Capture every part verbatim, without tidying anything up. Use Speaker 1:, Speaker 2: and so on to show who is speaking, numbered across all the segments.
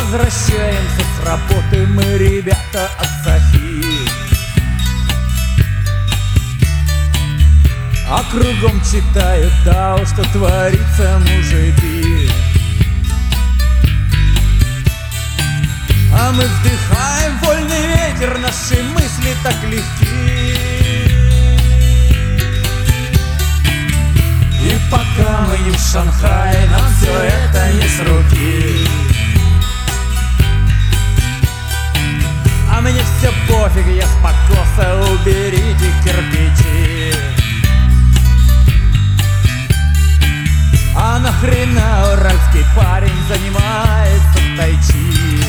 Speaker 1: Возвращаемся с работы мы, ребята, от Софии. А кругом читают то, что творится, мужики. А мы вдыхаем вольный ветер, наши мысли так легки. И пока мы не в Шанхае, нам все это не с руки. А мне все пофиг, я с покоса, уберите кирпичи. А нахрена уральский парень занимается тайчи?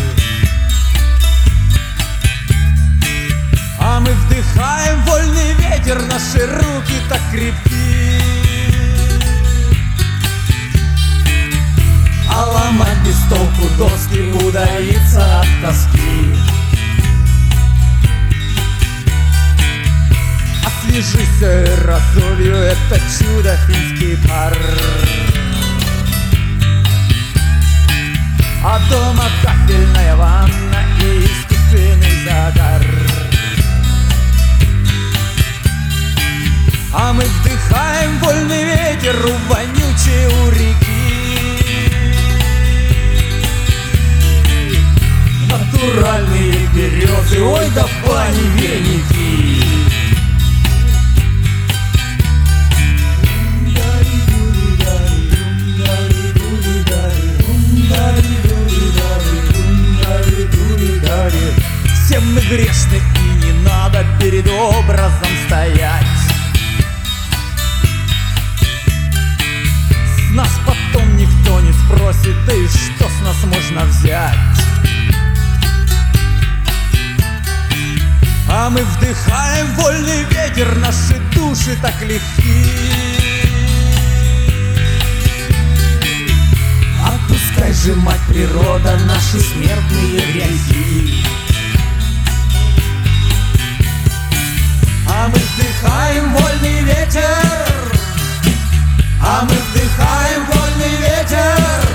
Speaker 1: А мы вдыхаем вольный ветер, наши руки так крепки. А ломать без толку доски, удавиться от тоски. Освежись аэрозолью, это чудо финский пар. А дома кафельная ванна и искусственный загар. А мы вдыхаем вольный ветер, вонючий у реки. Натуральные березы, ой да в бане веники. Все мы грешны и не надо перед образом стоять. С нас потом никто не спросит, да и что с нас можно взять? А мы вдыхаем вольный ветер, наши души так легки. Отпускай же, мать природа, наши смертные грехи. А мы вдыхаем вольный ветер, а мы вдыхаем вольный ветер.